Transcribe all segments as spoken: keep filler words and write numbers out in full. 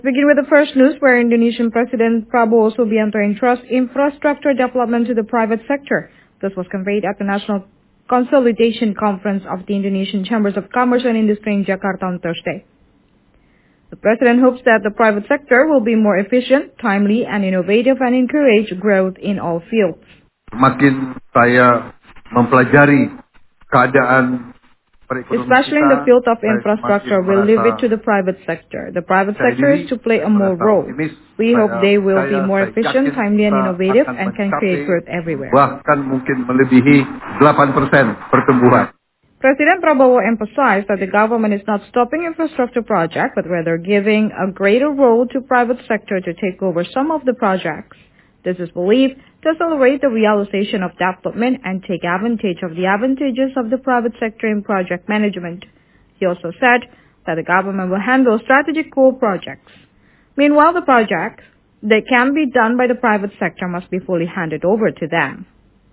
Begin with the first news, where Indonesian President Prabowo Subianto entrusts infrastructure development to the private sector. This was conveyed at the National Consolidation Conference of the Indonesian Chambers of Commerce and Industry in Jakarta on Thursday. The president hopes that the private sector will be more efficient, timely, and innovative and encourage growth in all fields. Makin saya mempelajari keadaan especially in the field of infrastructure, we'll leave it to the private sector. The private sector is to play a more role. We hope they will be more efficient, timely, and innovative, and can create growth everywhere. Bahkan mungkin melebihi delapan persen pertumbuhan. President Prabowo emphasized that the government is not stopping infrastructure projects, but rather giving a greater role to private sector to take over some of the projects. This is believed to accelerate the realization of development and take advantage of the advantages of the private sector in project management. He also said that the government will handle strategic core projects. Meanwhile, the projects that can be done by the private sector must be fully handed over to them.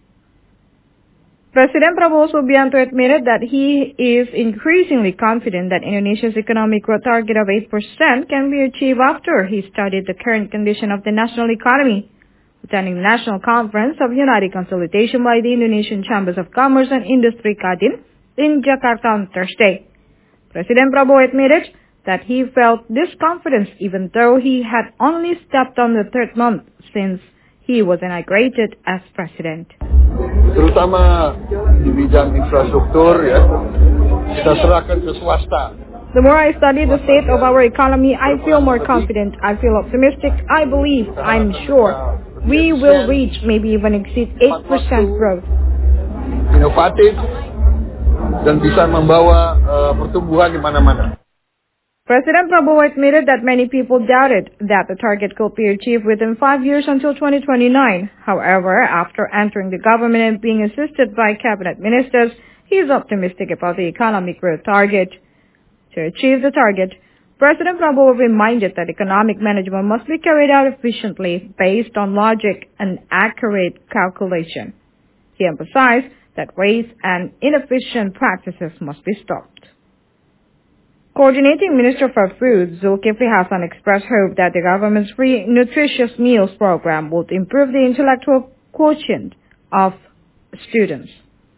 President Prabowo Subianto admitted that he is increasingly confident that Indonesia's economic growth target of eight percent can be achieved after he studied the current condition of the national economy. Attending the National Conference of United Consolidation by the Indonesian Chambers of Commerce and Industry Kadin in Jakarta on Thursday, President Prabowo admitted that he felt this confidence even though he had only stepped on the third month since he was inaugurated as president. Terutama di bidang infrastruktur, ya, kita serahkan ke swasta. The more I study the state of our economy, I feel more confident. I feel optimistic. I believe, I'm sure, we will reach, maybe even exceed eight percent growth. Inovatif dan bisa membawa uh, pertumbuhan di mana-mana. President Prabowo admitted that many people doubted that the target could be achieved within five years until twenty twenty-nine. However, after entering the government and being assisted by cabinet ministers, he is optimistic about the economic growth target. To achieve the target, President Prabowo reminded that economic management must be carried out efficiently based on logic and accurate calculation. He emphasized that waste and inefficient practices must be stopped. Coordinating Minister for Food, Zulkifli Hasan, expressed hope that the government's free nutritious meals program would improve the intellectual quotient of students.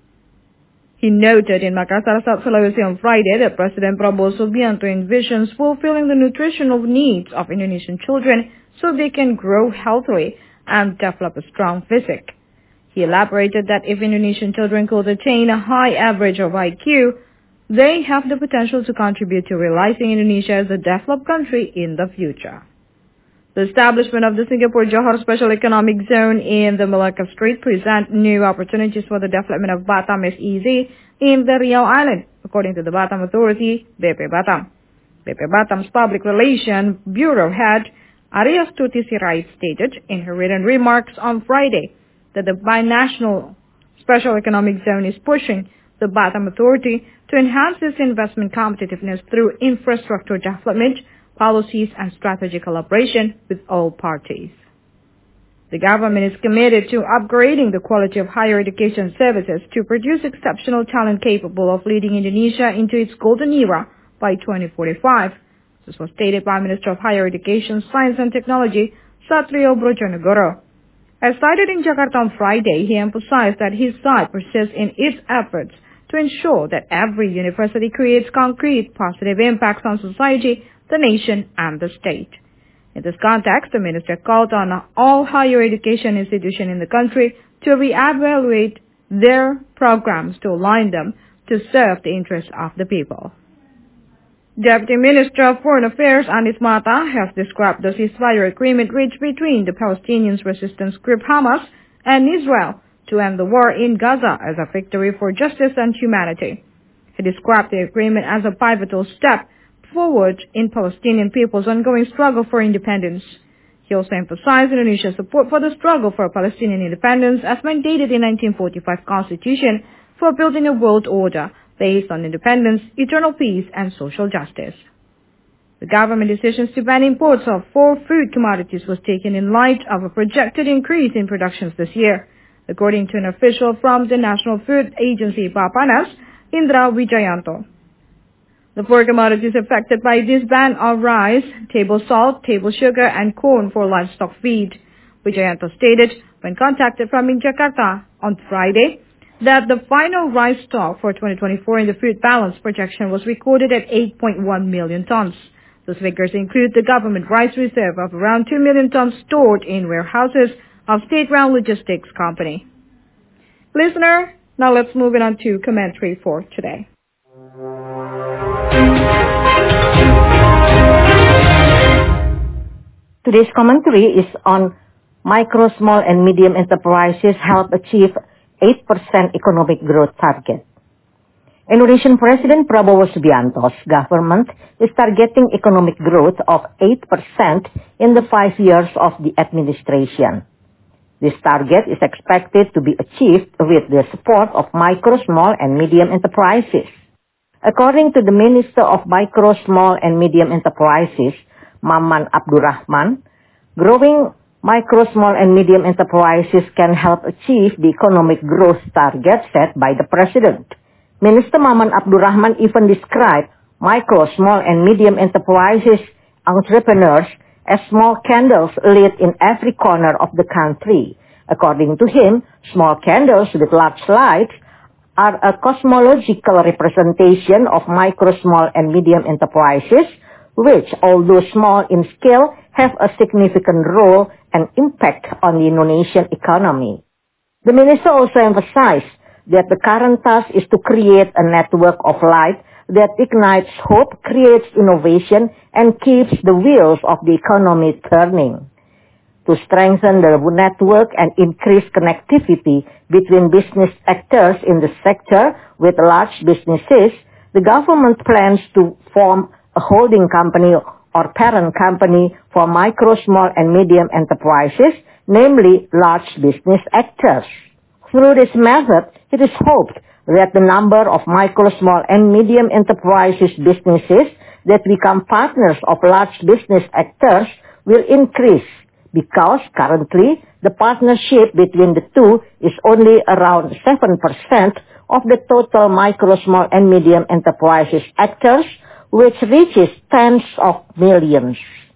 He noted in Makassar, South Sulawesi on Friday that President Prabowo Subianto envisions fulfilling the nutritional needs of Indonesian children so they can grow healthily and develop a strong physique. He elaborated that if Indonesian children could attain a high average of I Q, they have the potential to contribute to realizing Indonesia as a developed country in the future. The establishment of the Singapore-Johor Special Economic Zone in the Malacca Strait presents new opportunities for the development of Batam S E Z in the Riau Island, according to the Batam Authority, B P Batam. B P Batam's Public Relations Bureau head, Arya Stuti Sirait, stated in her written remarks on Friday that the binational Special Economic Zone is pushing the Batam Authority to enhance its investment competitiveness through infrastructure development, policies, and strategic collaboration with all parties. The government is committed to upgrading the quality of higher education services to produce exceptional talent capable of leading Indonesia into its golden era by twenty forty-five. This was stated by Minister of Higher Education, Science and Technology, Satrio Brojonegoro. As cited in Jakarta on Friday, he emphasized that his side persists in its efforts to ensure that every university creates concrete positive impacts on society, the nation, and the state. In this context, the minister called on all higher education institutions in the country to reevaluate their programs to align them to serve the interests of the people. Deputy Minister of Foreign Affairs Anis Mata has described the ceasefire agreement reached between the Palestinian resistance group Hamas and Israel to end the war in Gaza as a victory for justice and humanity. He described the agreement as a pivotal step forward in Palestinian people's ongoing struggle for independence. He also emphasized Indonesia's support for the struggle for Palestinian independence as mandated in nineteen forty-five Constitution for building a world order based on independence, eternal peace, and social justice. The government decisions to ban imports of four food commodities was taken in light of a projected increase in productions this year. According to an official from the National Food Agency, Bapanas, Indra Wijayanto. The four commodities affected by this ban are rice, table salt, table sugar, and corn for livestock feed. Wijayanto stated when contacted from in Jakarta on Friday that the final rice stock for twenty twenty-four in the food balance projection was recorded at eight point one million tons. Those figures include the government rice reserve of around two million tons stored in warehouses of State Ground Logistics Company. Listener, now let's move on to commentary for today. Today's commentary is on micro, small, and medium enterprises help achieve eight percent economic growth target. Indonesian President Prabowo Subianto's government is targeting economic growth of eight percent in the five years of the administration. This target is expected to be achieved with the support of micro, small, and medium enterprises. According to the Minister of Micro, Small, and Medium Enterprises, Maman Abdurrahman, growing micro, small, and medium enterprises can help achieve the economic growth target set by the President. Minister Maman Abdurrahman even described micro, small, and medium enterprises entrepreneurs as small candles lit in every corner of the country. According to him, small candles with large lights are a cosmological representation of micro, small, and medium enterprises, which, although small in scale, have a significant role and impact on the Indonesian economy. The minister also emphasized that the current task is to create a network of light that ignites hope, creates innovation, and keeps the wheels of the economy turning. To strengthen the network and increase connectivity between business actors in the sector with large businesses, the government plans to form a holding company or parent company for micro, small, and medium enterprises, namely large business actors. Through this method, it is hoped that the number of micro, small, and medium enterprises businesses that become partners of large business actors will increase, because currently the partnership between the two is only around seven percent of the total micro, small, and medium enterprises actors, which reaches tens of millions.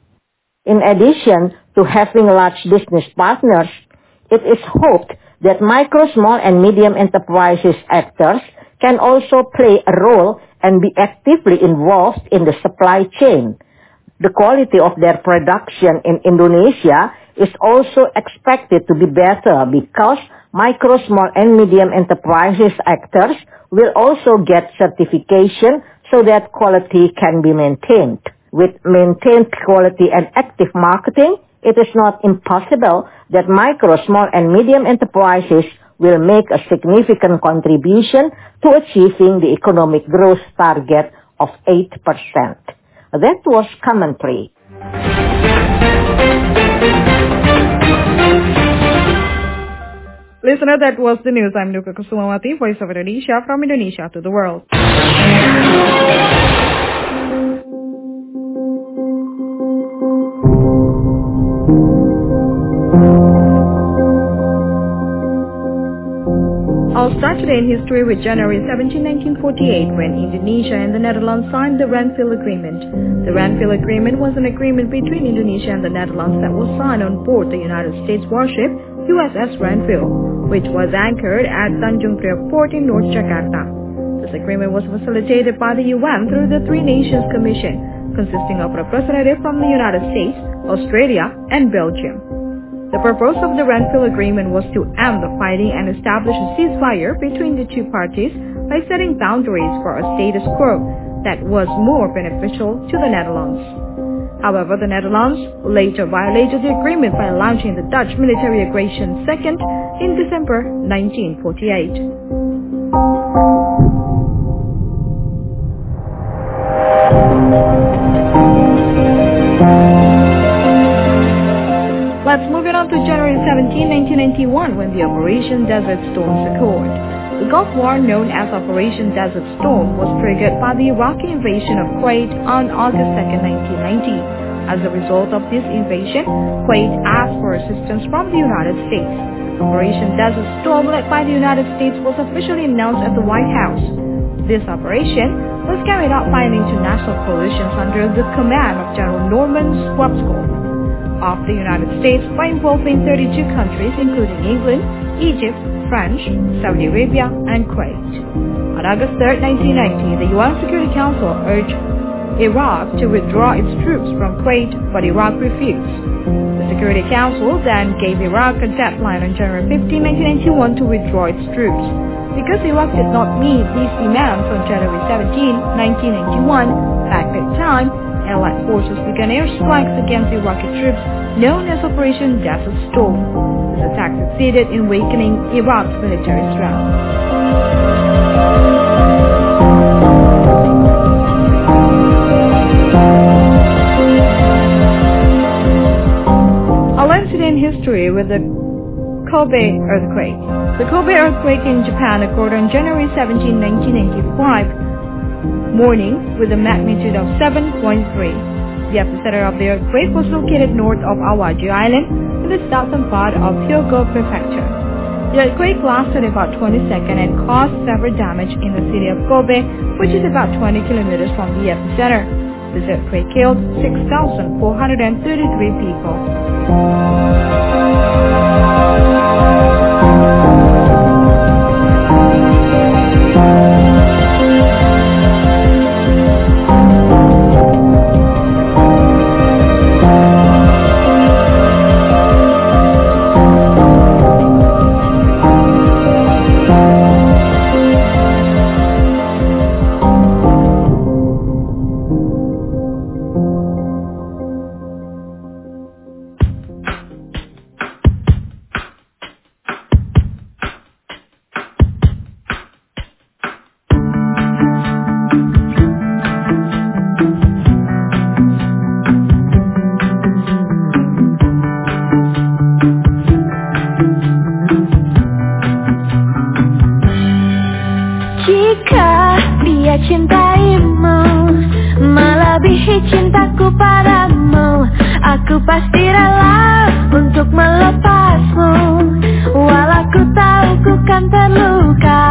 In addition to having large business partners, it is hoped that micro, small, and medium enterprises actors can also play a role and be actively involved in the supply chain. The quality of their production in Indonesia is also expected to be better because micro, small, and medium enterprises actors will also get certification so that quality can be maintained. With maintained quality and active marketing, it is not impossible that micro, small, and medium enterprises will make a significant contribution to achieving the economic growth target of eight percent. That was commentary. Listener, that was the news. I'm Nuka Kusumawati, Voice of Indonesia, from Indonesia to the world. I'll start today in history with January seventeenth, nineteen forty-eight, when Indonesia and the Netherlands signed the Renville Agreement. The Renville Agreement was an agreement between Indonesia and the Netherlands that was signed on board the United States warship U S S Renville, which was anchored at Tanjung Priok Port in North Jakarta. This agreement was facilitated by the U N through the Three Nations Commission, consisting of representatives from the United States, Australia, and Belgium. The purpose of the Renville Agreement was to end the fighting and establish a ceasefire between the two parties by setting boundaries for a status quo that was more beneficial to the Netherlands. However, the Netherlands later violated the agreement by launching the Dutch military aggression second in December nineteen forty-eight. Let's move it on to January seventeenth, nineteen ninety-one, when the Operation Desert Storm occurred. The Gulf War, known as Operation Desert Storm, was triggered by the Iraqi invasion of Kuwait on August second, nineteen ninety. As a result of this invasion, Kuwait asked for assistance from the United States. Operation Desert Storm, led by the United States, was officially announced at the White House. This operation was carried out by an international coalition under the command of General Norman Schwarzkopf of the United States by involving thirty-two countries including England, Egypt, France, Saudi Arabia, and Kuwait. On August third, nineteen ninety, the U N Security Council urged Iraq to withdraw its troops from Kuwait, but Iraq refused. The Security Council then gave Iraq a deadline on January fifteenth, nineteen ninety-one to withdraw its troops. Because Iraq did not meet these demands on January seventeenth, nineteen ninety-one, at that time, Allied forces began airstrikes against Iraqi troops known as Operation Desert Storm. This attack succeeded in weakening Iraq's military strength. I'll end today in history with the Kobe earthquake. The Kobe earthquake in Japan occurred on January seventeenth, nineteen ninety-five, morning with a magnitude of seven point three. The epicenter of the earthquake was located north of Awaji Island in the southern part of Hyogo Prefecture. The earthquake lasted about twenty seconds and caused severe damage in the city of Kobe, which is about twenty kilometers from the epicenter. This earthquake killed six thousand four hundred thirty-three people. Cintaimu melebihi cintaku padamu, aku pasti rela untuk melepasmu. Walau ku tahu ku kan terluka,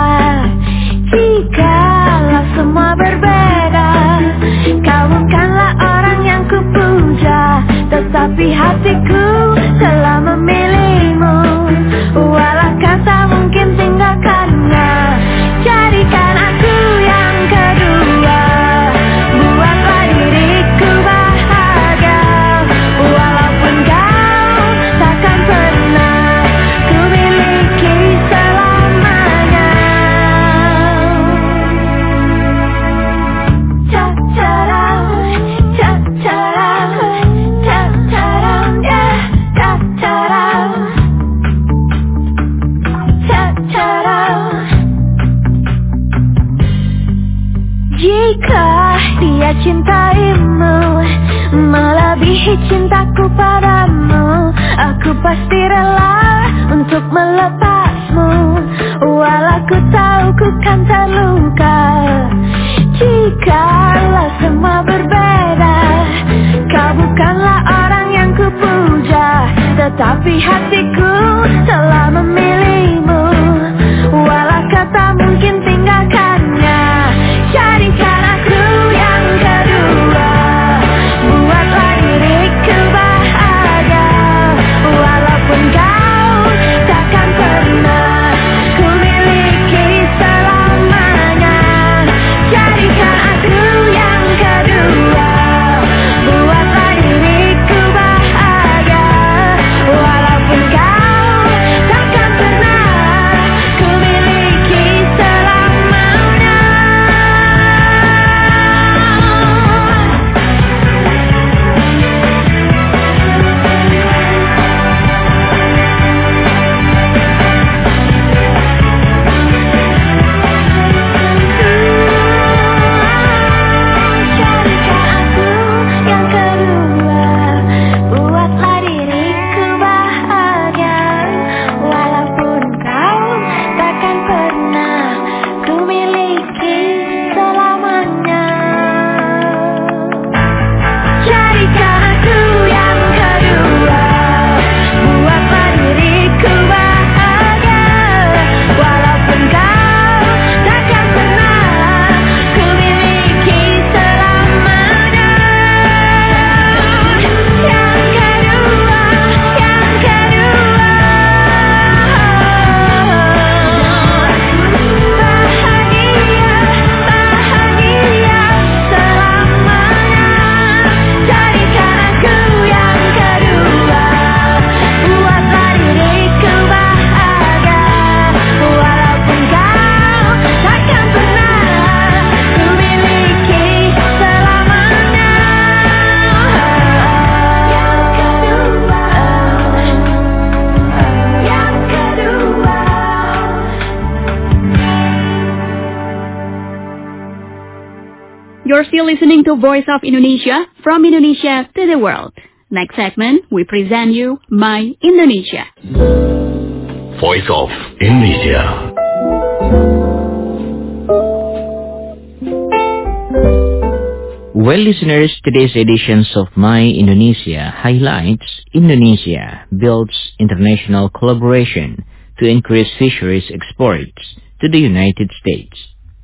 jikalau semua berbeda. Kau bukanlah orang yang ku puja, tetapi hatiku telah memilihmu. Walau kata mungkin tinggalkannya, jadikan aku yang kedua. Buatlah diriku bahagia, walaupun kau takkan pernah ku miliki selamanya. Ta-ta-da, ta-ta-da, ta-ta-da, yeah, ta-ta-da, ta-ta-da. Jika dia cintaimu melebihi cintaku padamu, aku pasti rela untuk melepasmu. Walau ku tahu ku kan terluka, jikalau semua berbeda. Kau bukanlah orang yang ku puja, tetapi hatiku telah memilihmu. Walau kata mungkin tinggalkannya, jadikan aku yang kedua. Buatlah diriku bahagia, walaupun kau takkan pernah You're still listening to Voice of Indonesia, from Indonesia to the world. Next segment, we present you My Indonesia. Voice of Indonesia. Well, listeners, today's editions of My Indonesia highlights Indonesia builds international collaboration to increase fisheries exports to the United States.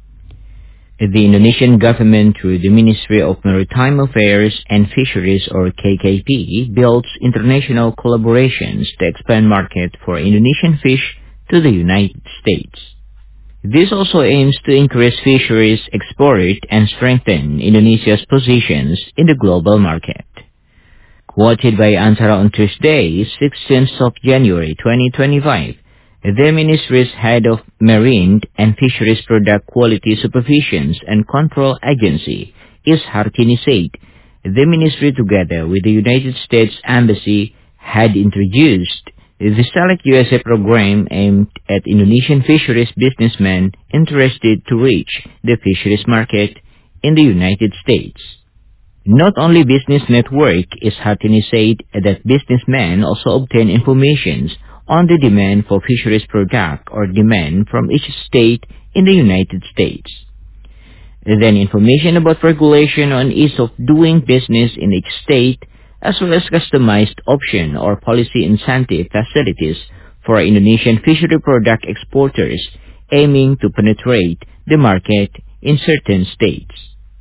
The Indonesian government, through the Ministry of Maritime Affairs and Fisheries, or K K P, builds international collaborations to expand market for Indonesian fish to the United States. This also aims to increase fisheries export and strengthen Indonesia's positions in the global market. Quoted by Antara on Tuesday, sixteenth of January twenty twenty-five, the Ministry's Head of Marine and Fisheries Product Quality Supervision and Control Agency, Is Hartini, said the Ministry, together with the United States Embassy, had introduced the Select U S A program aimed at Indonesian fisheries businessmen interested to reach the fisheries market in the United States. Not only business network, Is Hartini said that businessmen also obtain information on the demand for fisheries product or demand from each state in the United States. Then information about regulation on ease of doing business in each state, as well as customized option or policy incentive facilities for Indonesian fishery product exporters aiming to penetrate the market in certain states.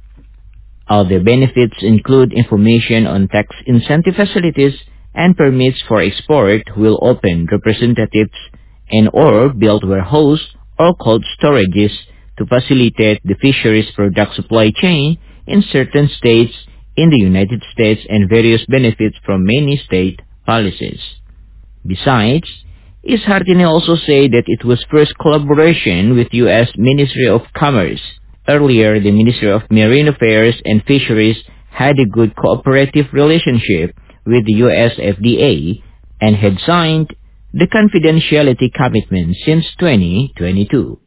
Other benefits include information on tax incentive facilities and permits for export will open representatives and or build warehouse or cold storages to facilitate the fisheries product supply chain in certain states in the United States, and various benefits from many state policies. Besides, Is Hartini also said that it was first collaboration with U S Ministry of Commerce. Earlier, the Ministry of Marine Affairs and Fisheries had a good cooperative relationship with the U S F D A and had signed the confidentiality commitment since twenty twenty-two.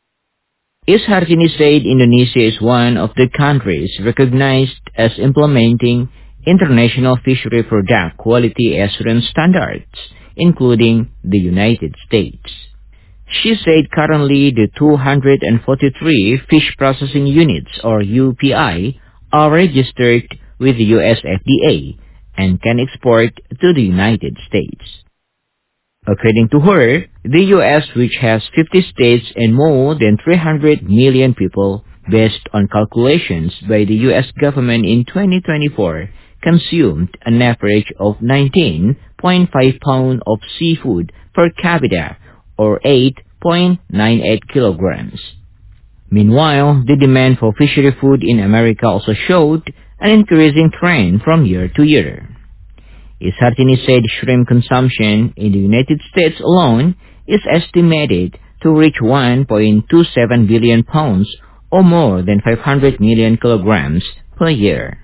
Is Hartini said Indonesia is one of the countries recognized as implementing international fishery product quality assurance standards, including the United States. She said currently the two hundred forty-three fish processing units, or U P I, are registered with the U S F D A and can export to the United States. According to her, the U S, which has fifty states and more than three hundred million people, based on calculations by the U S government in twenty twenty-four, consumed an average of nineteen point five pounds of seafood per capita, or eight point nine eight kilograms. Meanwhile, the demand for fishery food in America also showed an increasing trend from year to year. Is Hartini said shrimp consumption in the United States alone is estimated to reach one point two seven billion pounds, or more than five hundred million kilograms per year.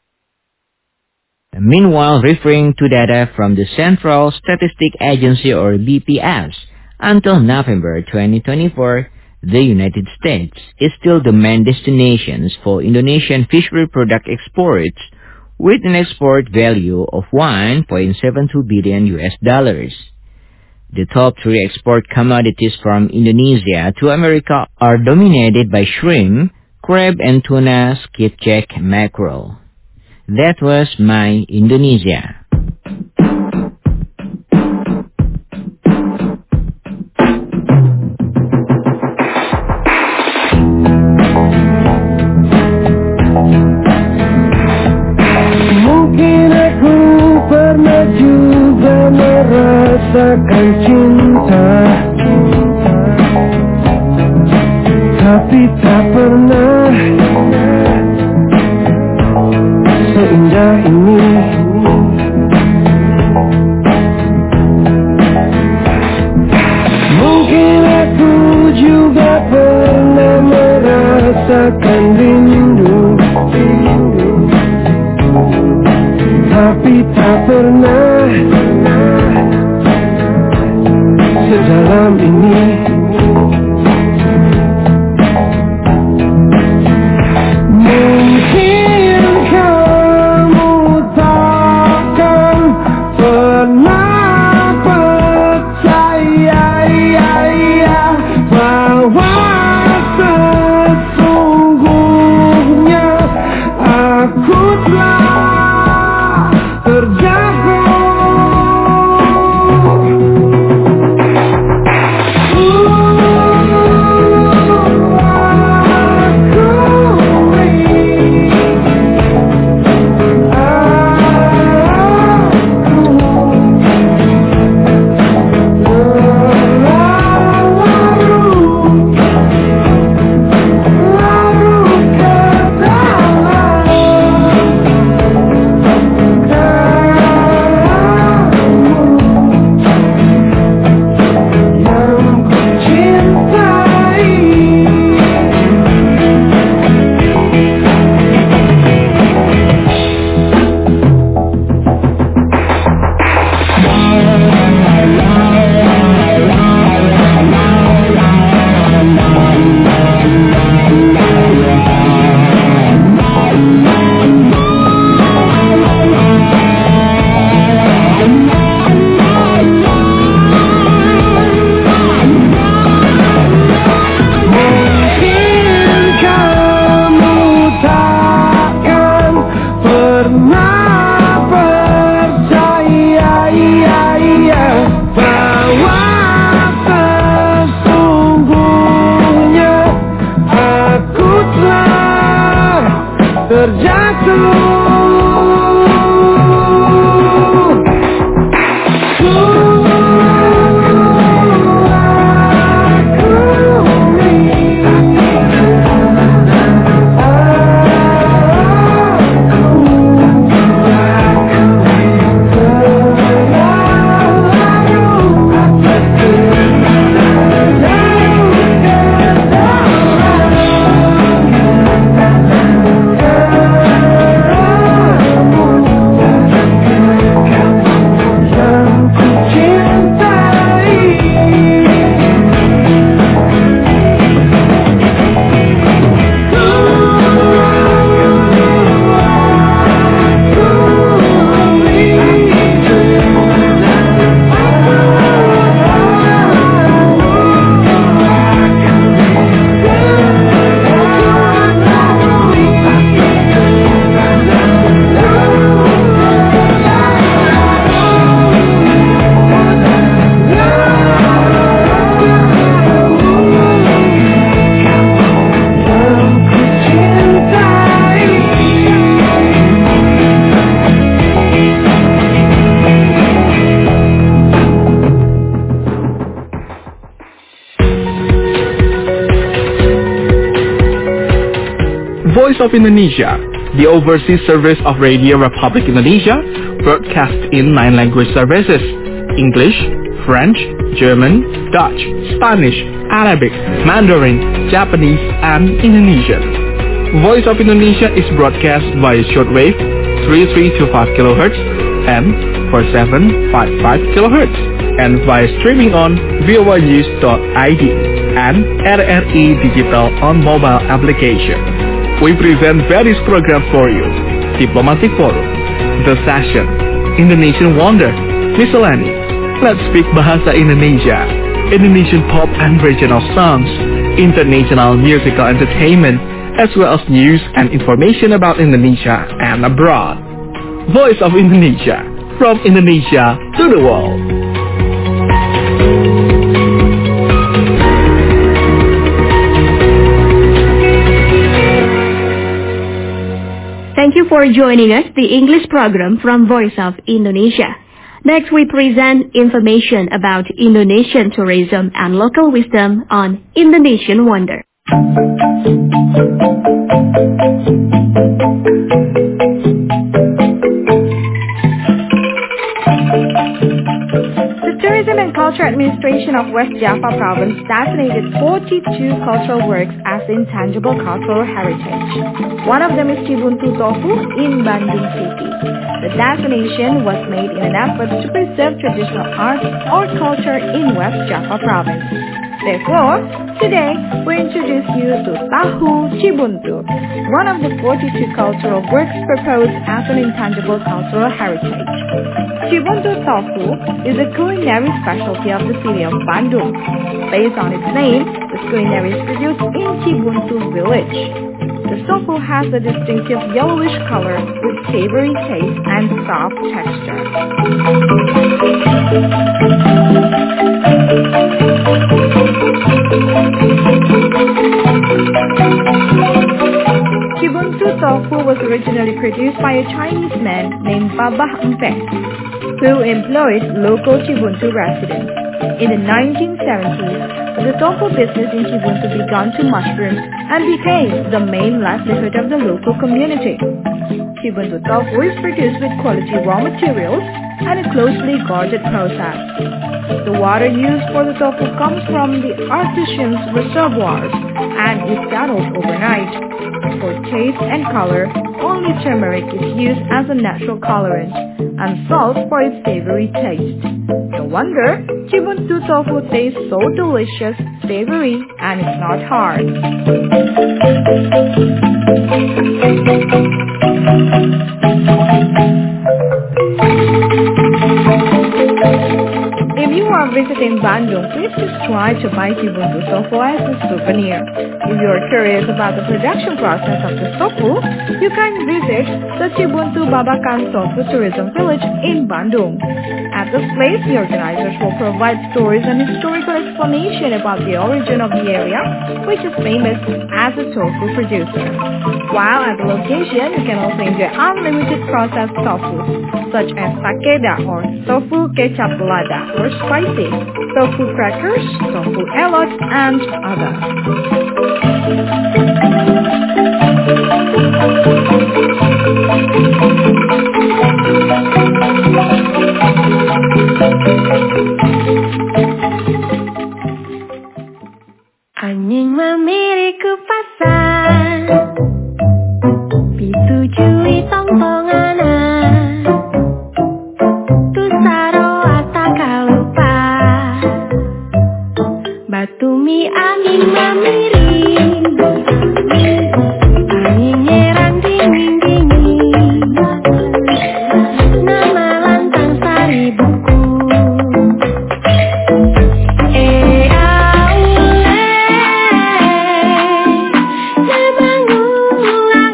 Meanwhile, referring to data from the Central Statistic Agency, or B P S, until November twenty twenty-four, the United States is still the main destination for Indonesian fishery product exports, with an export value of one point seven two billion U S dollars. The top three export commodities from Indonesia to America are dominated by shrimp, crab and tuna, skipjack, mackerel. That was My Indonesia. Merasakan cinta, tapi tak pernah seindah ini. Mungkin aku juga pernah merasakan rindu, tapi tak pernah sedalam ini. Mungkin Voice of Indonesia, the overseas service of Radio Republic Indonesia, broadcasts in nine language services: English, French, German, Dutch, Spanish, Arabic, Mandarin, Japanese, and Indonesian. Voice of Indonesia is broadcast via shortwave three three two five kilohertz and four seven five five kilohertz, and via streaming on voa news dot I D and R R I Digital on mobile application. We present various programs for you: Diplomatic Forum, The Session, Indonesian Wonder, Miscellany, Let's Speak Bahasa Indonesia, Indonesian pop and regional songs, international musical entertainment, as well as news and information about Indonesia and abroad. Voice of Indonesia, from Indonesia to the world. Thank you for joining us, the English program from Voice of Indonesia. Next, we present information about Indonesian tourism and local wisdom on Indonesian Wonder. The Tourism and Culture Administration of West Java Province designated forty-two cultural works as intangible cultural heritage. One of them is Cibuntu Tofu in Bandung City. The designation was made in an effort to preserve traditional art or culture in West Java Province. Therefore, today we introduce you to Tahu Cibuntu, one of the forty-two cultural works proposed as an intangible cultural heritage. Cibuntu Tofu is a culinary specialty of the city of Bandung. Based on its name, the culinary is produced in Cibuntu village. The tofu has a distinctive yellowish color with savory taste and soft texture. Cibuntu tofu was originally produced by a Chinese man named Babah Empeh, who employed local Cibuntu residents. In the nineteen seventies, the tofu business in Cibuntu began to mushroom and became the main livelihood of the local community. Cibuntu tofu is produced with quality raw materials and a closely guarded process. The water used for the tofu comes from the artisan's reservoirs and is settled overnight. For taste and color, only turmeric is used as a natural colorant and salt for its savory taste. No wonder Cibuntu tofu tastes so delicious, savory, and it's not hard. If you are visiting Bandung, please just try to buy Cibuntu tofu as a souvenir. If you are curious about the production process of the tofu, you can visit the Cibuntu Babakan Tofu Tourism Village in Bandung. At this place, the organizers will provide stories and historical explanation about the origin of the area, which is famous as a tofu producer. While at the location, you can also enjoy unlimited processed tofu, such as sakeda or tofu kecap balada or spicy, tofu crackers, tofu elot, and others. Anjing memiliku pasar, pitujui tongtonganan, tu saroa takalupa, batumi angin memiring, angin nyerang dingin-dingin, nama lantang sari buku.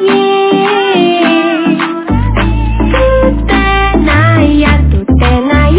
Tenaya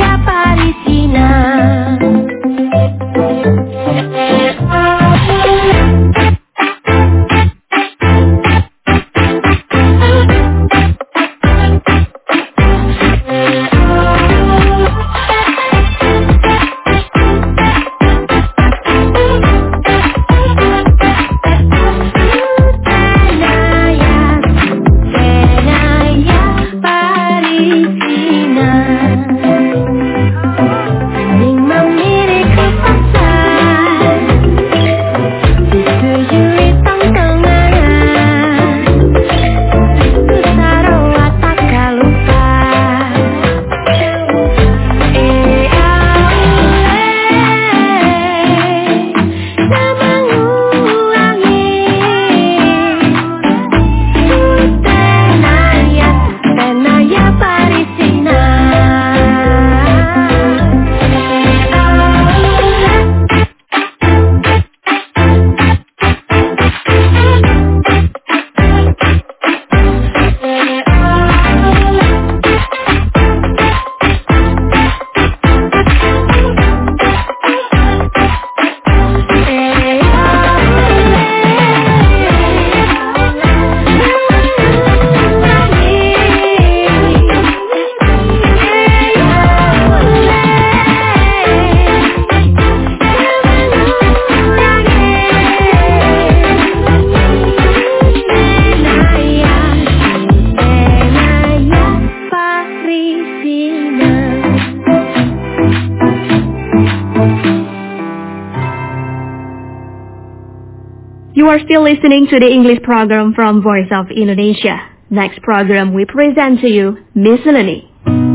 You are still listening to the English program from Voice of Indonesia. Next program we present to you Miscellany.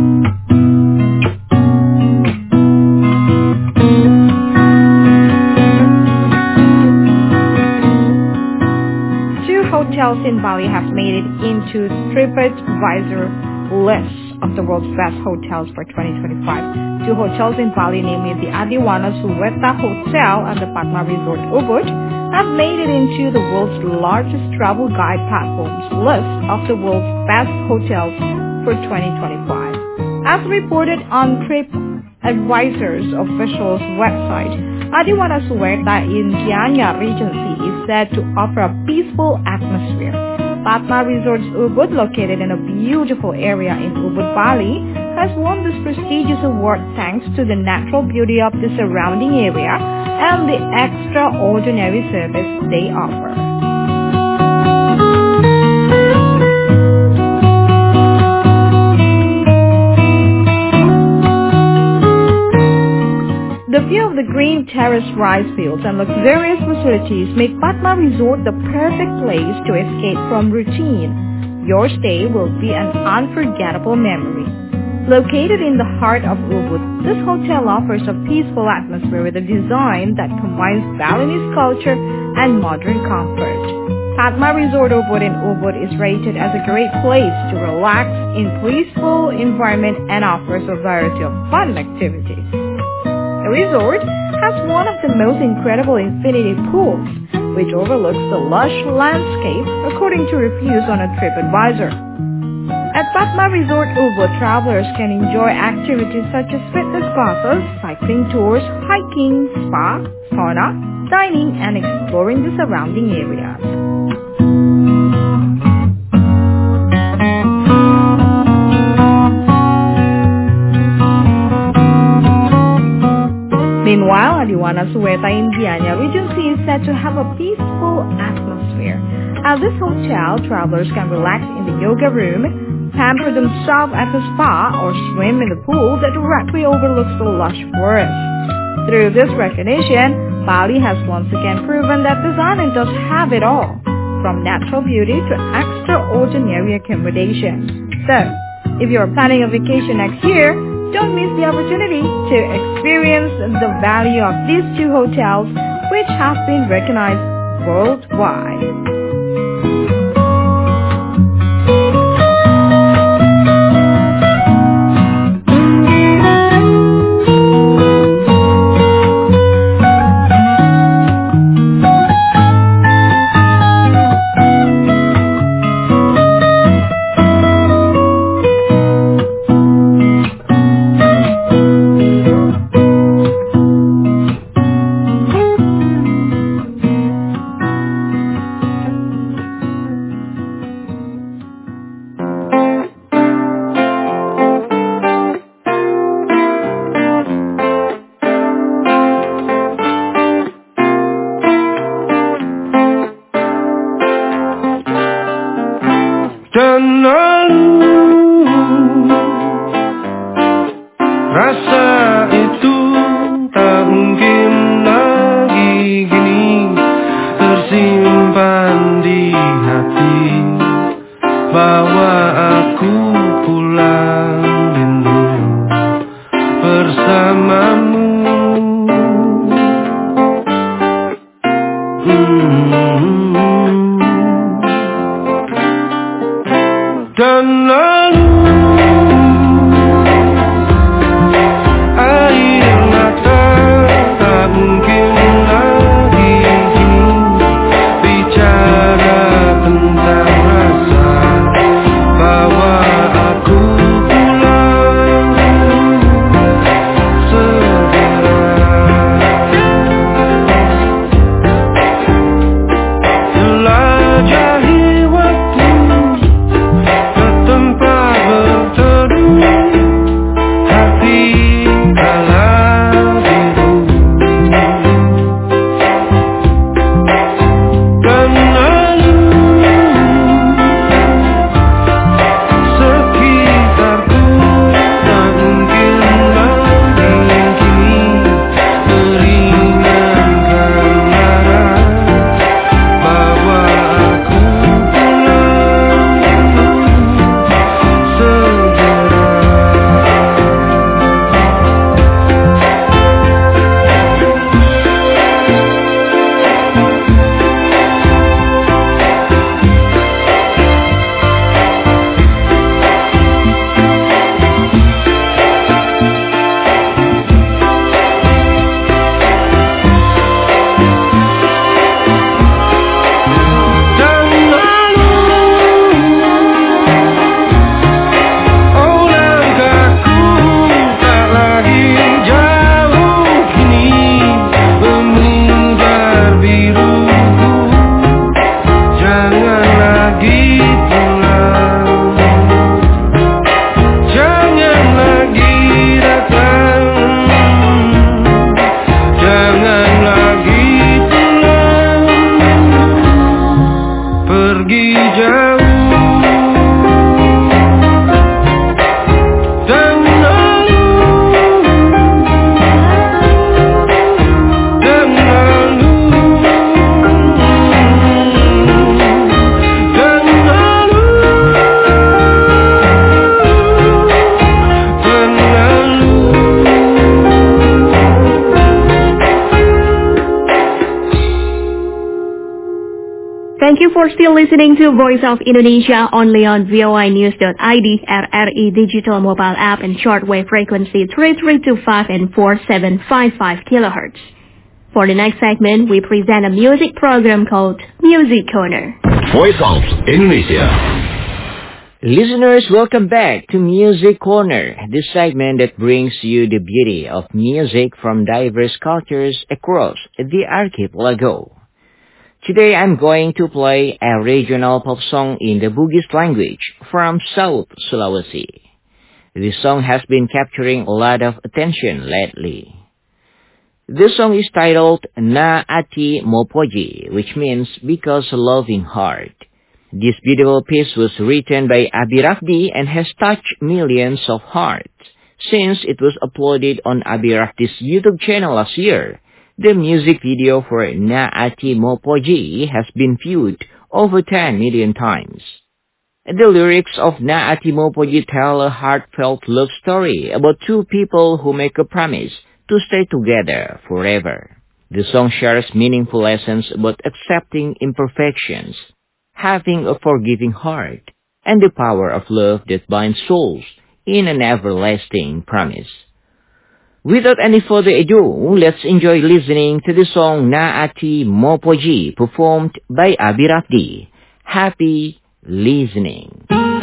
Two hotels in Bali have made it into TripAdvisor list of the world's best hotels for twenty twenty-five. Two hotels in Bali, namely the Adiwana Suweta Hotel and the Padma Resort Ubud, have made it into the world's largest travel guide platform's list of the world's best hotels for twenty twenty-five. As reported on TripAdvisor's official website, Adiwana Suweta in Gianyar Regency is said to offer a peaceful atmosphere. Padma Resorts Ubud, located in a beautiful area in Ubud, Bali, has won this prestigious award thanks to the natural beauty of the surrounding area and the extraordinary service they offer. The view of the green terrace rice fields and luxurious facilities make Padma Resort the perfect place to escape from routine. Your stay will be an unforgettable memory. Located in the heart of Ubud, this hotel offers a peaceful atmosphere with a design that combines Balinese culture and modern comfort. Padma Resort Ubud in Ubud is rated as a great place to relax in peaceful environment and offers a variety of fun activities. The resort has one of the most incredible infinity pools, which overlooks the lush landscape according to reviews on a TripAdvisor. At Padma Resort Ubud, travelers can enjoy activities such as fitness classes, cycling tours, hiking, spa, sauna, dining, and exploring the surrounding areas. Meanwhile, Adiwana Suweta in Gianyar Regency is said to have a peaceful atmosphere. At this hotel, travelers can relax in the yoga room, pamper themselves at the spa, or swim in the pool that directly overlooks the lush forest. Through this recognition, Bali has once again proven that this island does have it all, from natural beauty to extraordinary accommodations. So, if you are planning a vacation next year, don't miss the opportunity to experience the value of these two hotels, which have been recognized worldwide. Dan lalu rasa itu tak mungkin lagi gini tersimpan di hati, bawa aku pulang rindu bersamamu. Dan lalu air mata tak mungkin lagi kini bicara tentang rasa, bawa aku pulang. Thank you for still listening to Voice of Indonesia only on V O I news dot I D, R R I digital mobile app and shortwave frequency three three two five and four seven five five kilohertz. For the next segment, we present a music program called Music Corner. Voice of Indonesia. Listeners, welcome back to Music Corner, this segment that brings you the beauty of music from diverse cultures across the archipelago. Today I'm going to play a regional pop song in the Bugis language from South Sulawesi. This song has been capturing a lot of attention lately. This song is titled Na Ati Mopoji, which means Because Loving Heart. This beautiful piece was written by Abi Rafdi and has touched millions of hearts. Since it was uploaded on Abi Rafdi's YouTube channel last year, the music video for Na Ati Mopoji has been viewed over ten million times. The lyrics of Na Ati Mopoji tell a heartfelt love story about two people who make a promise to stay together forever. The song shares meaningful lessons about accepting imperfections, having a forgiving heart, and the power of love that binds souls in an everlasting promise. Without any further ado, let's enjoy listening to the song Na Ati Mopoji performed by Abi Rafdi. Happy listening.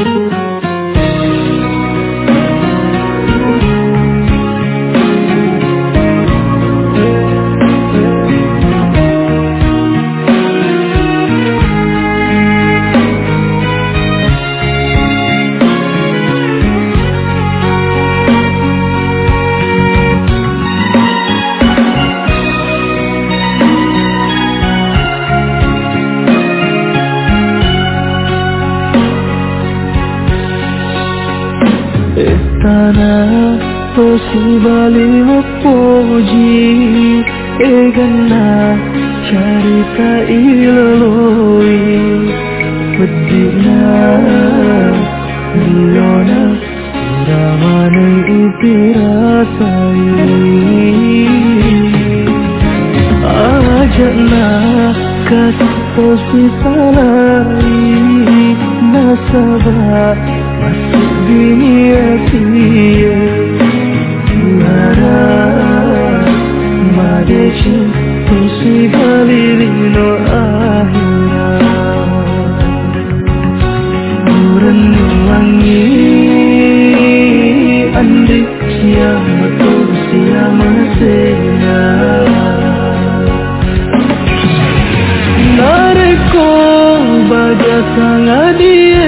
Tanah posibali mopoji egana carita iloloi pedina liona ramane itirasai ajana kasih posisalai nasabah masuk dunia dia Tuara Madeci Posibali Lino Ahira Buran wangi Andi siapa tu siapa saya Nareko baja sangat dia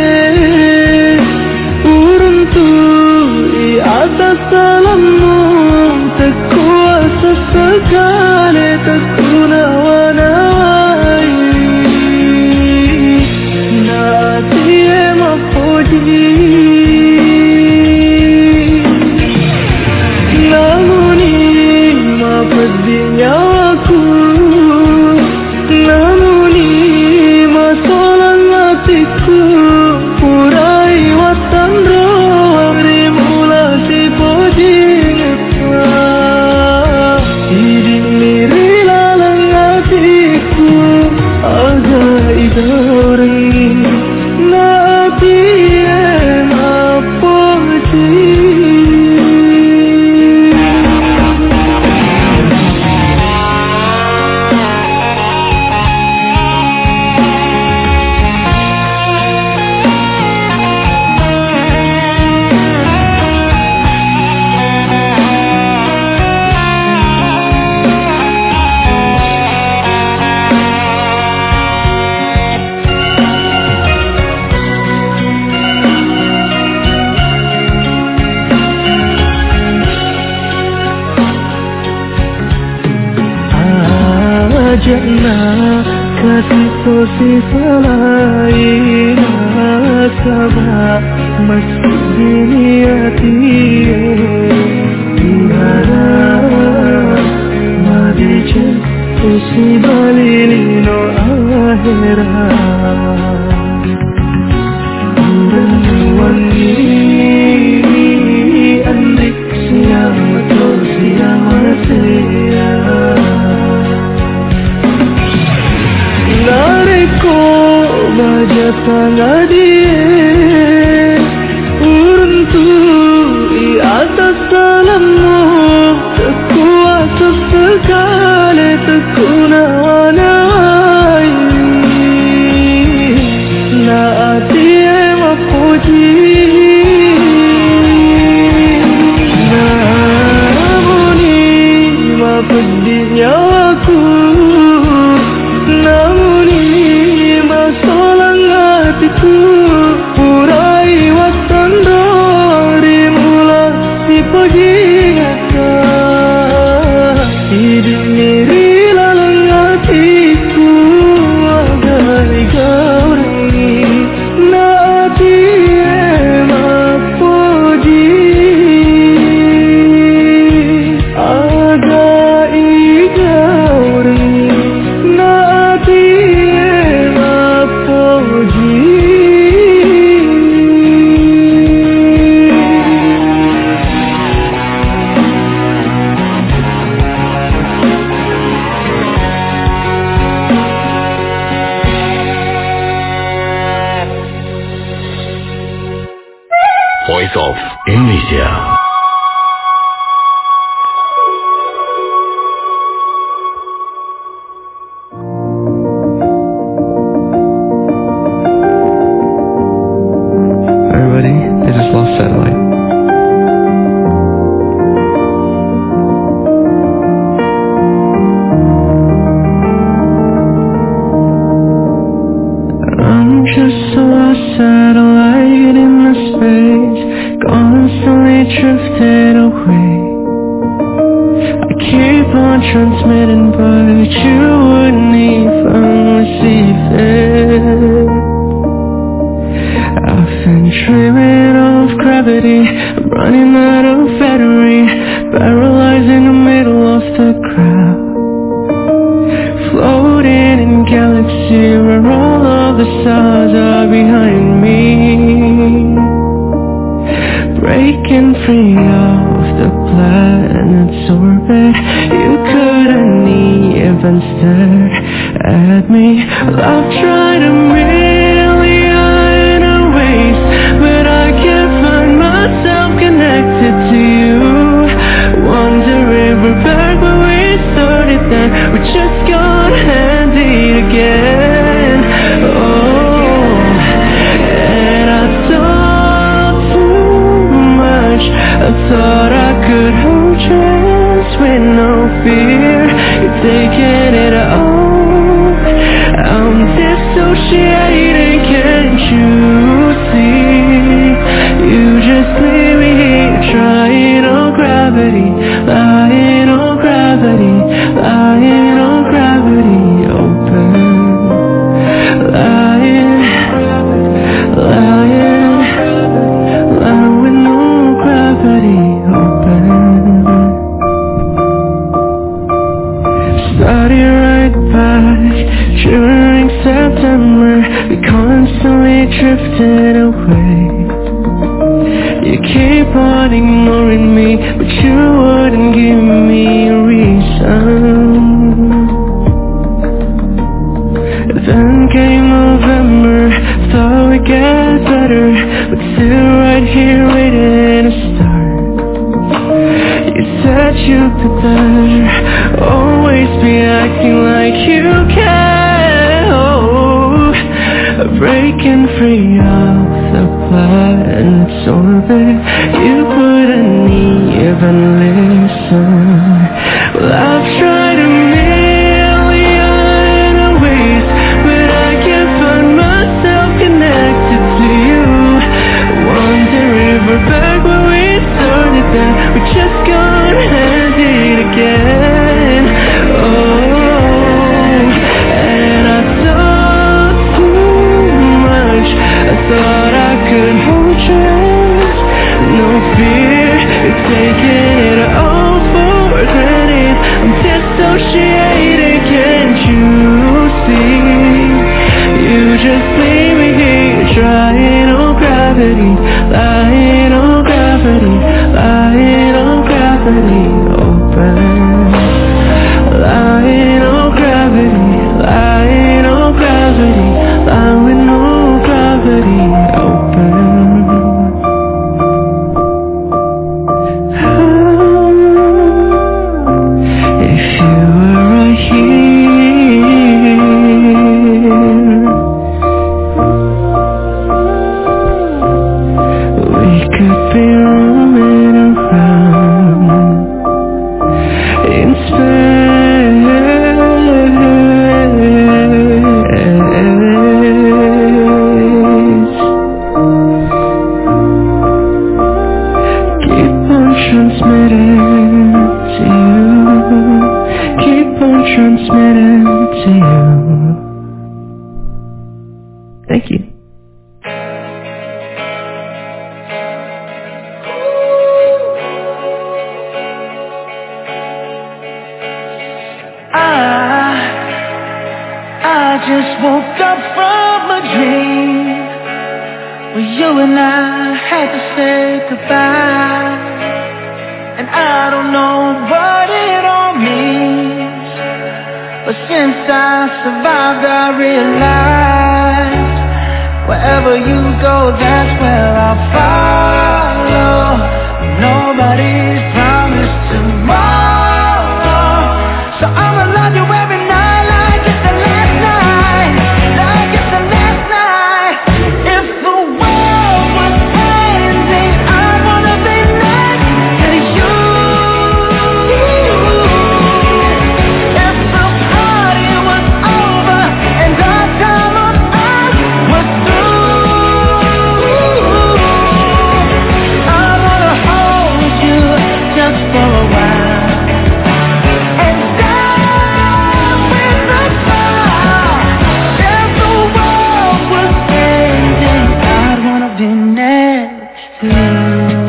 atas salammu terkuasa sekali terkunawanai Nati Mopoji namuni mapedi nyawaku namuni masolan hatiku purai watan Jana kasih posisalai nasabah masuk dunia dia Tuara Madeci Posibali Lino Ahira Buran wangi Andi siapa tu siapa saya Nareko sangat dia untuk di atas alammu terkuasa sekali terkunai na dia mapuji pedihnya aku, namun ini masalah hatiku. Urai waktan dari mula si pagi nyata, hidup diri lalang hatiku agai gauri na hati emak puji agai Voice of Indonesia. Everybody, they just lost satellite. I'm just a lost satellite in the space, constantly drifting away. I keep on transmitting, but you wouldn't even receive it. I've been dreaming of gravity, I'm running out of battery, paralyzed in the middle of the crowd, floating in galaxy where all of the stars are behind me, breaking free of the planet's orbit. You couldn't even stare at me. Well, I've tried a million ways, but I can't find myself connected to you. Wondering we're back where we started then, we just got handy again. Oh, and I thought too much, I thought I could hold yours with no fear. You're taking it all, I'm dissociating, can't you see? You just leave me here trying on gravity, lying on gravity, lying on gravity open, lying, lying, lying with no gravity open. Starting right back during September, we constantly drifted away. You keep on ignoring me, but you wouldn't give me a reason. Then came November, thought we'd get better, but still right here waiting to start. You said you could better, always be acting like you can. Oh, breaking free of the planet's orbit, you couldn't even listen. Well, I've tried a million ways, but I can't find myself connected to you. Wonder if we're back where we started then, we just got handed again. Oh, and I thought too much, I thought I could hold yours, no fear, you're taking it all for granted. I'm dissociating, can't you see? You just leave me here trying on gravity, lying on gravity, lying on gravity open, lying on gravity, lying on gravity, lying with no gravity. just woke up from a dream where you and I had to say goodbye. And I don't know what it all means, but since I survived I realized wherever you go, that's where I'll follow. Nobody's promised tomorrow, so I'ma love you every night like it's the last night, like it's the last night. If the world was ending, I wanna be next to you. If the party was over and our time on earth was through, I wanna hold you just for a while and dance with the crowd. If the world was ending, I'd wanna be next to you.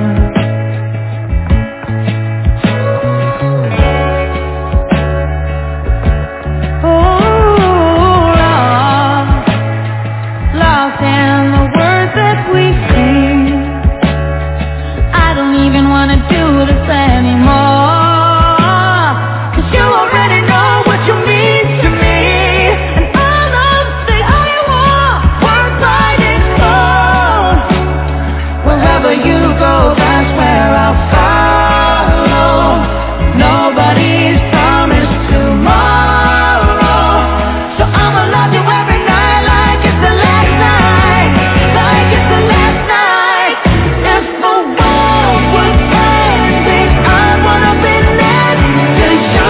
Oh, lost, lost in the words that we sing. I don't even wanna do this anymore, 'cause you already know what you mean to me. And all of the I want, we're fighting for. Wherever you go, that's where I'll follow. Nobody's promised tomorrow, so I'ma love you every night like it's the last night, like it's the last night. If the world was ending, I wanna be next to you.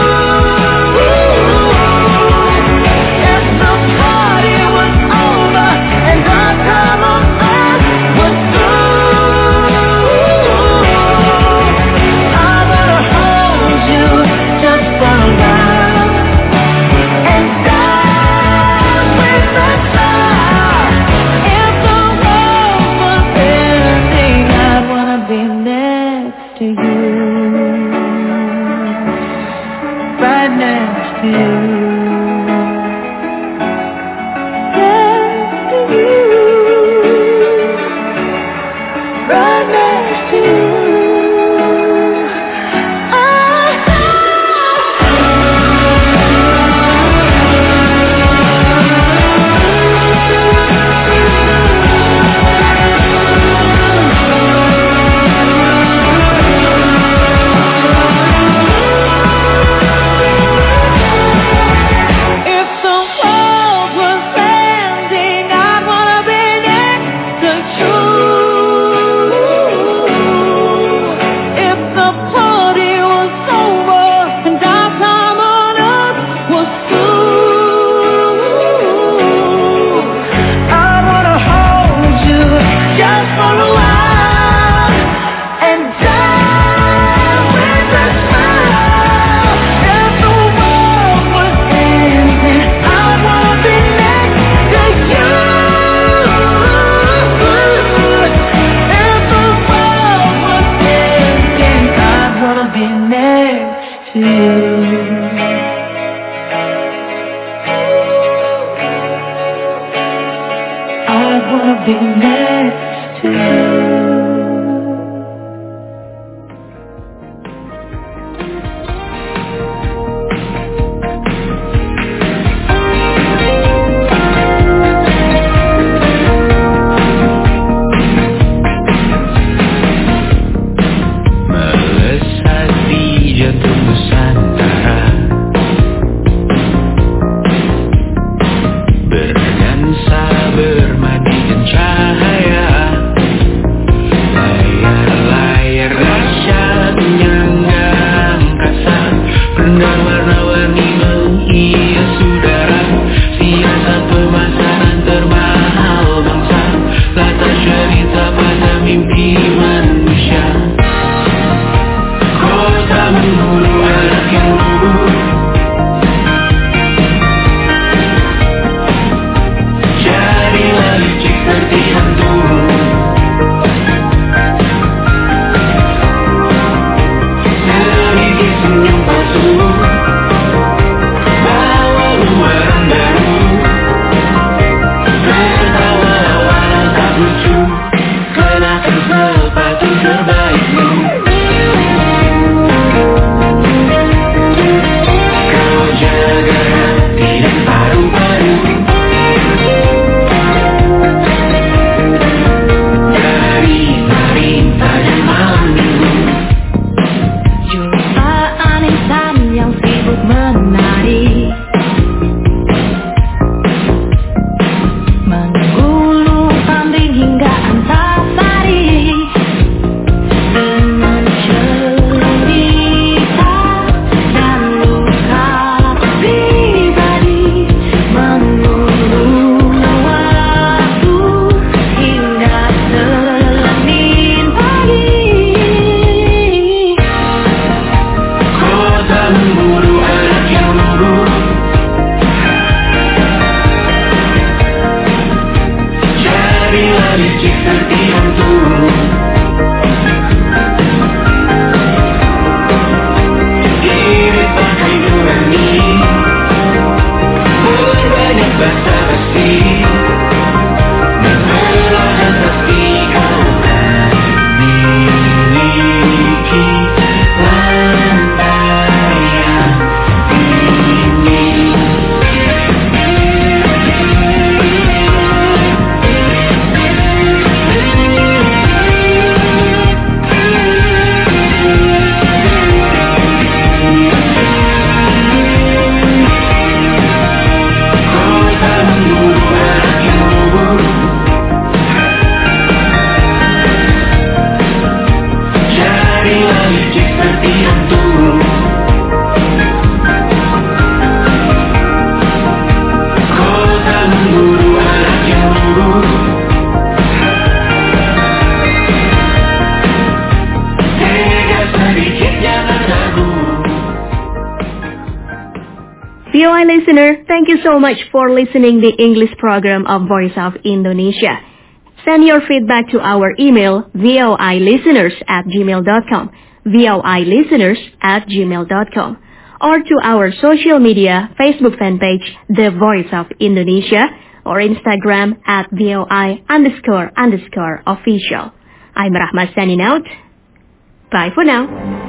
If the party was over and our time on earth was through, I wanna hold you just for a while and dance with the crowd. If the world was ending, I'd wanna be next to you, right next to you, next to you, right next to you. If the world was ending, I'd wanna be next to you. If the party was over and our time on earth was through, I wanna hold you just for a while and dance with the crowd. If the world was ending, I wanna be next to you. If the world was ending, I wanna be next to you. I wanna be next to you. Melesat di jantung Nusantara, berdansa bermanikan cahaya. Layar-layar dahsyat menyangga angkasa, rendah warna-warni menghias udara. Siasat pemasaran termahal bangsa, latar cerita pada mimpi manusia. Kota menghulu I listener, thank you so much for listening the English program of Voice of Indonesia. Send your feedback to our email voilisteners at gmail dot com, voilisteners at gmail dot com, or to our social media Facebook fan page, The Voice of Indonesia, or Instagram at voi underscore underscore official. I'm Rahma signing out. Bye for now.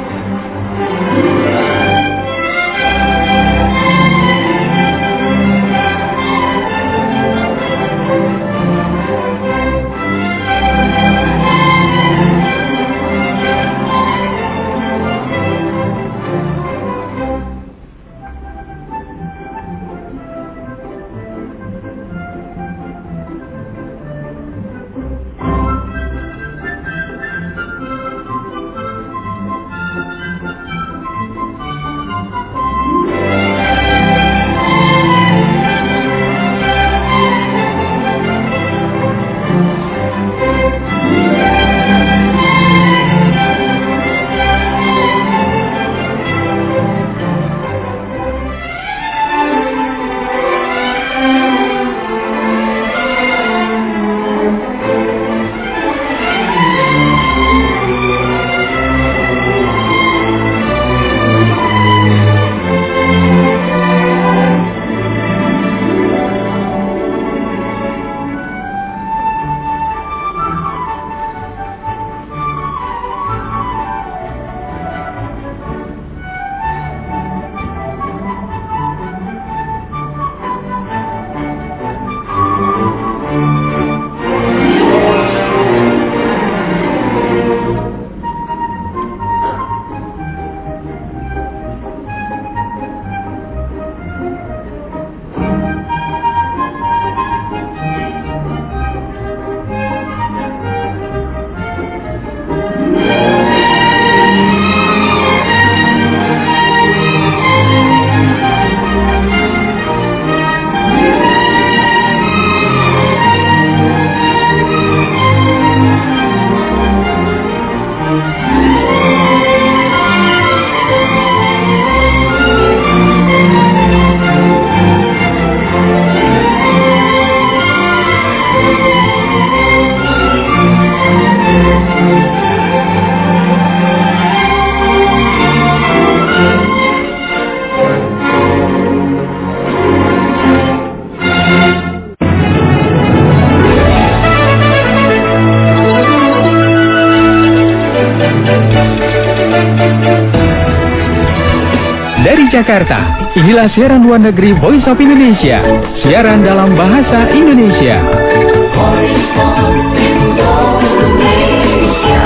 Dari Jakarta, inilah siaran luar negeri Voice of Indonesia, siaran dalam bahasa Indonesia. Voice of Indonesia.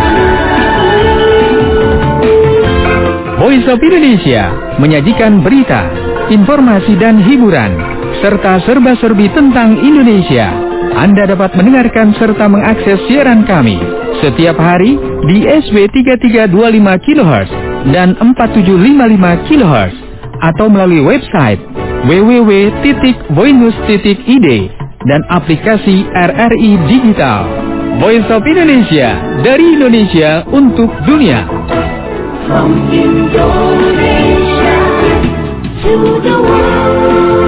Voice of Indonesia menyajikan berita, informasi dan hiburan, serta serba-serbi tentang Indonesia. Anda dapat mendengarkan serta mengakses siaran kami setiap hari di S W tiga tiga dua lima kilohertz dan empat tujuh lima lima kilohertz atau melalui website w w w titik voinews titik i d dan aplikasi R R I Digital. Voice of Indonesia, dari Indonesia untuk dunia. From Indonesia to the world.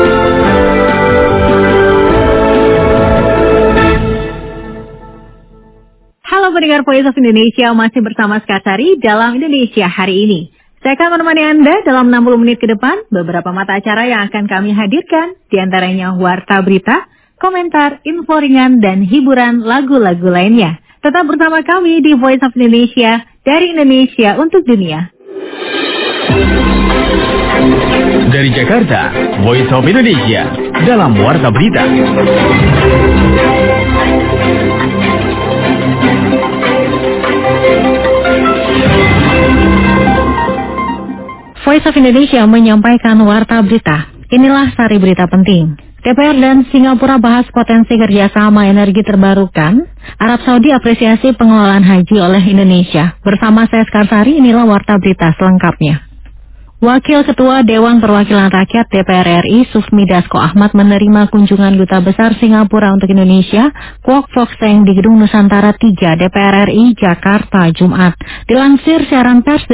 Halo pendengar Voice of Indonesia, masih bersama Skarsari dalam Indonesia hari ini. Saya akan menemani Anda dalam enam puluh menit ke depan, beberapa mata acara yang akan kami hadirkan, diantaranya warta berita, komentar, info ringan, dan hiburan lagu-lagu lainnya. Tetap bersama kami di Voice of Indonesia, dari Indonesia untuk dunia. Dari Jakarta, Voice of Indonesia, dalam warta berita. Voice of Indonesia menyampaikan warta berita. Inilah sari berita penting. D P R dan Singapura bahas potensi kerjasama energi terbarukan. Arab Saudi apresiasi pengelolaan haji oleh Indonesia. Bersama saya Skarsari, inilah warta berita selengkapnya. Wakil Ketua Dewan Perwakilan Rakyat D P R R I Sufmi Dasko Ahmad menerima kunjungan Duta Besar Singapura untuk Indonesia, Kwok Fok Seng di Gedung Nusantara tiga D P R R I Jakarta, Jumat. Dilansir siaran pers